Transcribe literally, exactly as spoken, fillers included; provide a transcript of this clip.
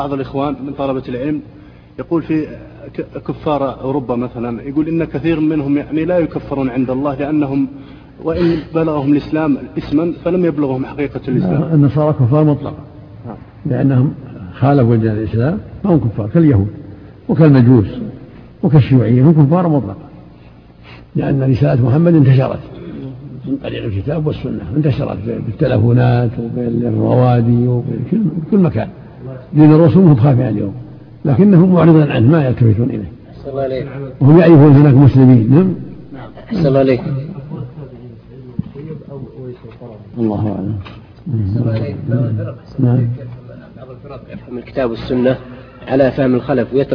بعض الإخوان من طلبة العلم يقول في كفار أوروبا مثلا، يقول إن كثير منهم يعني لا يكفرون عند الله لأنهم وإن بلغهم الإسلام اسما فلم يبلغهم حقيقة الإسلام. النصارى كفار مطلقا لأنهم خالفوا دين الإسلام، فهم كفار كاليهود وكالمجوس وكالشيوعيين، هم كفار مطلقا، لأن رسالة محمد انتشرت من طريق الكتاب والسنة، انتشرت بالتلفونات وبالروادي وبكل مكان. دين الرسول هم خافين اليوم لكنهم معرضون عنه ما يلتفتون إليه، وهم يعرفون هناك مسلمين. نعم. أحسن الله عليك. الله أعلم. بعض الفرق يفهم الكتاب والسنة على فهم الخلف ويترك